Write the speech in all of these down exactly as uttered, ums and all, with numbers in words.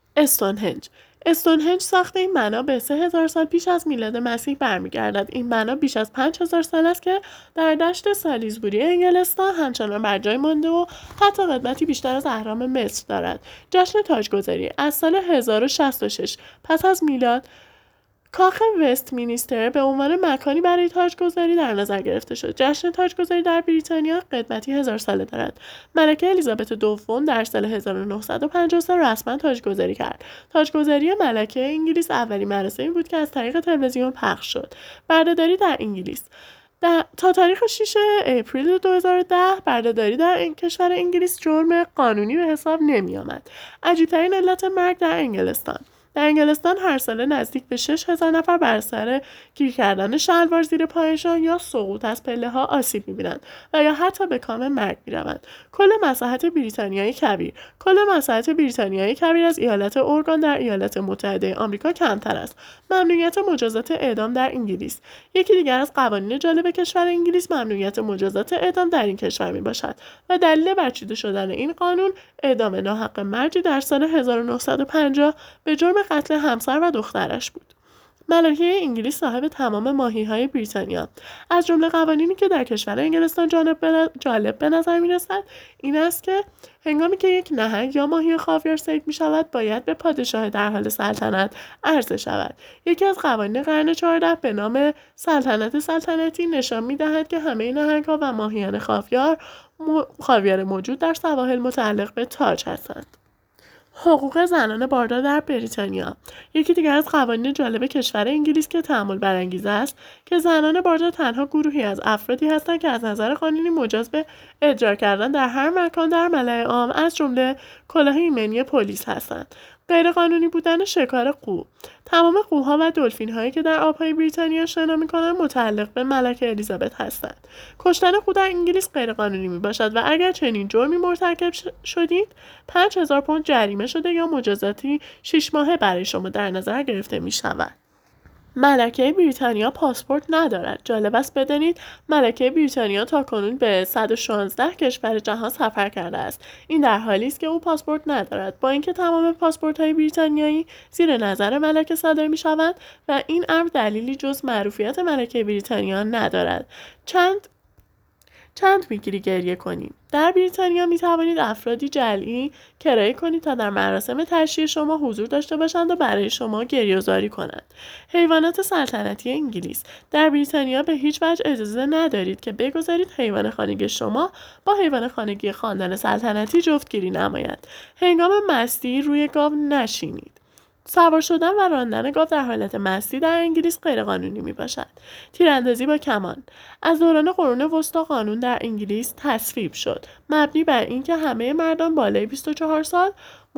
استونهنج استونهنج ساخت این بنا به سه هزار سال پیش از میلاد مسیح برمیگردد. این بنا بیش از پنج هزار سال است که در دشت سالیزبوری انگلستان همچنان بر جای مانده و حتی قدمتی بیشتر از اهرام مصر دارد. جشن تاجگذاری از سال هزار و شصت و شش پس از میلاد کاخ وستمینستر به عنوان مکانی برای تاجگذاری در نظر گرفته شد. جشن تاجگذاری در بریتانیا قدمتی هزار ساله دارد. ملکه الیزابت دوم در سال هزار و نهصد و پنجاه و سه رسما تاجگذاری کرد. تاجگذاری ملکه انگلیس اولین مراسمی بود که از طریق تلویزیون پخش شد. بردهداری در انگلیس در تا تاریخ شش اپریل دو هزار و ده بردهداری در این کشور انگلیس جرم قانونی به حساب نمی آمد. عجیب‌ترین علت مرگ در انگلستان در انگلستان هر ساله نزدیک به شش هزار نفر بر سر گیر کردن شلوار زیر پایشان یا سقوط از پله ها آسیب می‌بینند و یا حتی به کام مرگ می‌روند. کل مساحت بریتانیای کبیر کل مساحت بریتانیای کبیر از ایالت اورگان در ایالات متحده آمریکا کمتر است. ممنوعیت مجازات اعدام در انگلیس یکی دیگر از قوانین جالب کشور انگلیس ممنوعیت مجازات اعدام در این کشور میباشد و دلیل برچیده شدن این قانون اعدام ناحق مردی در سال هزار و نهصد و پنجاه به جرم قتل همسر و دخترش بود. ملکه انگلیس صاحب تمام ماهی‌های بریتانیا. از جمله قوانینی که در کشور انگلستان جالب به نظر می‌رسد این است که هنگامی که یک نهنگ یا ماهی خاویار صید می‌شود باید به پادشاه در حال سلطنت عرضه شود. یکی از قوانین قرن چهاردهم به نام سلطنت سلطنتی نشان می‌دهد که همه نهنگ‌ها و ماهیان خاویار م... خاویار موجود در سواحل متعلق به تاج هستند. حقوق زنان باردار در بریتانیا یکی دیگر از قوانین جالب کشور انگلیس که تأمل برانگیز است که زنان باردار تنها گروهی از افرادی هستند که از نظر قانونی مجاز به اجرا کردن در هر مکان در ملأ عام از جمله کلاه ایمنی پلیس هستند. غیرقانونی بودن شکار قو تمام قوها و دلفین هایی که در آبهای بریتانیا شنا می‌کنند متعلق به ملکه الیزابت هستند. کشتن قو در انگلیس غیرقانونی میباشد و اگر چنین جرمی مرتکب شدید پنج هزار پوند جریمه شده یا مجازاتی شش ماهه برای شما در نظر گرفته می شود. ملکه بریتانیا پاسپورت ندارد. جالب است بدانید ملکه بریتانیا تاکنون به صد و شانزده کشور جهان سفر کرده است. این در حالی است که او پاسپورت ندارد. با اینکه تمام پاسپورت‌های بریتانیایی زیر نظر ملکه صادر می‌شوند و این امر دلیلی جز معروفیت ملکه بریتانیا ندارد. چند چند میگیری گریه کنیم. در بریتانیا می توانید افرادی جعلی کرایه کنید تا در مراسم تشییع شما حضور داشته باشند و برای شما گریه‌زاری کنند. حیوانات سلطنتی انگلیس در بریتانیا به هیچ وجه اجازه ندارید که بگذارید حیوان خانگی شما با حیوان خانگی خاندان سلطنتی جفتگیری نماید. هنگام مستی روی گاو نشینید. سوار شدن و راندن گاو در حالت مستی در انگلیس غیرقانونی می باشد. تیراندازی با کمان از دوران قرون وسطی قانون در انگلیس تصویب شد مبنی بر اینکه همه مردان بالای بیست و چهار سال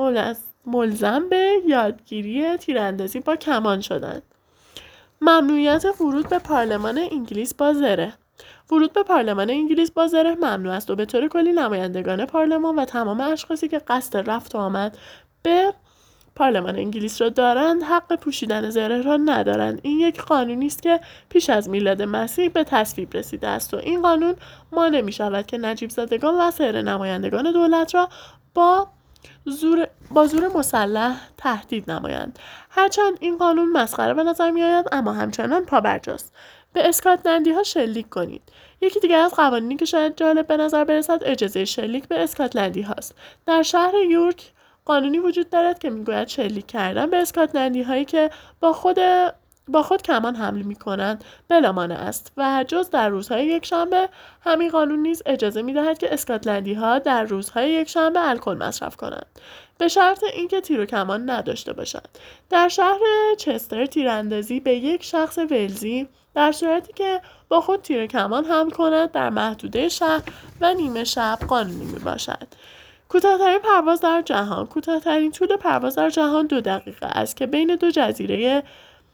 ملزم به یادگیری تیراندازی با کمان شدند. ممنوعیت ورود به پارلمان انگلیس با زره ورود به پارلمان انگلیس با زره ممنوع است و به طور کلی نمایندگان پارلمان و تمام اشخاصی که قصد رفت و آمد به پارلمان انگلیس را دارند حق پوشیدن زره را ندارند. این یک قانونی است که پیش از میلاد مسیح به تصویب رسیده است و این قانون مانع می شود که نجیب زادگان و سایر نمایندگان دولت را با زور با زور مسلح تهدید نمایند. هرچند این قانون مسخره به نظر می آید اما همچنان پابرجاست. به اسکاتلندی ها شلیک کنید. یکی دیگر از قوانینی که شاید جالب به نظر برسد اجازه شلیک به اسکاتلندی هاست. در شهر یورک قانونی وجود دارد که میگوید شلیک کردن به اسکاتلندی هایی که با خود با خود کمان حمل می کنند بلا مانع است و جز در روزهای یکشنبه همین قانون نیز اجازه می دهد که اسکاتلندی ها در روزهای یکشنبه الکل مصرف کنند به شرط اینکه تیر و کمان نداشته باشند. در شهر چستر تیراندازی به یک شخص ولزی در صورتی که با خود تیر و کمان حمل کند در محدوده شهر و نیمه شب قانونی می باشد. کوتاه‌ترین پرواز در جهان کوتاه‌ترین طول پرواز در جهان دو دقیقه است که بین دو جزیره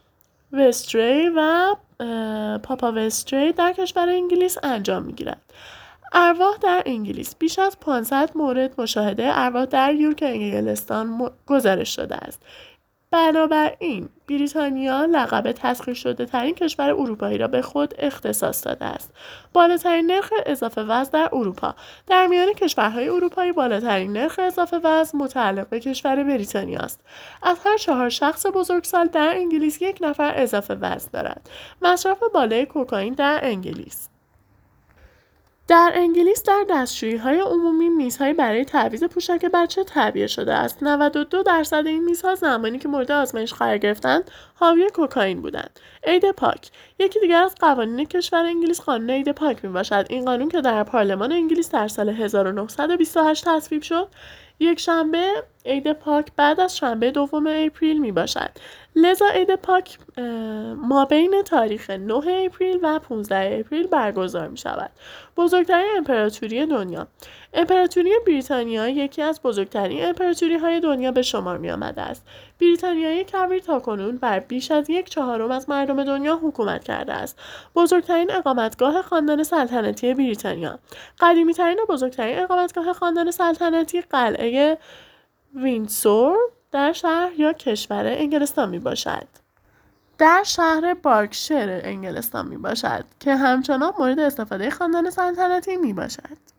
وستری و پاپا وستری در کشور انگلیس انجام می‌گیرد. ارواح در انگلیس بیش از پانصد مورد مشاهده ارواح در یورک انگلستان گزارش شده است. بنابراین بریتانیا لقب تسخیر شده ترین کشور اروپایی را به خود اختصاص داده است. بالاترین نرخ اضافه وزن در اروپا. در میان کشورهای اروپایی بالاترین نرخ اضافه وزن متعلق به کشور بریتانیا است. از هر چهار شخص بزرگسال در انگلیس یک نفر اضافه وزن دارد. مصرف بالای کوکائین در انگلیس. در انگلیس در دستشویی‌های عمومی میزهایی برای تعویض پوشک بچه تعبیه شده است. نود و دو درصد این میزها زمانی که مورد آزمایش قرار گرفتند حاوی کوکائین بودند. عید پاک. یکی دیگر از قوانین کشور انگلیس قانون عید پاک میباشد. این قانون که در پارلمان انگلیس در سال هزار و نهصد و بیست و هشت تصویب شد، یک شنبه عید پاک بعد از شنبه دوم اپریل می باشد. لذا عید پاک ما بین تاریخ نه اپریل و پانزده اپریل برگزار می شود. بزرگترین امپراتوری دنیا. امپراتوری بریتانیا یکی از بزرگترین امپراتوری های دنیا به شمار می آمده است. بریتانیای کبیر تاکنون بر بیش از یک چهارم از مردم دنیا حکومت کرده است. بزرگترین اقامتگاه خاندان سلطنتی بریتانیا. قدیمی‌ترین و بزرگترین اقامتگاه خاندان سلطنتی قلعه ویندسور در شهر یا کشور انگلستان می باشد. در شهر بارکشایر انگلستان می باشد که همچنان مورد استفاده خاندان سلطنتی می باشد.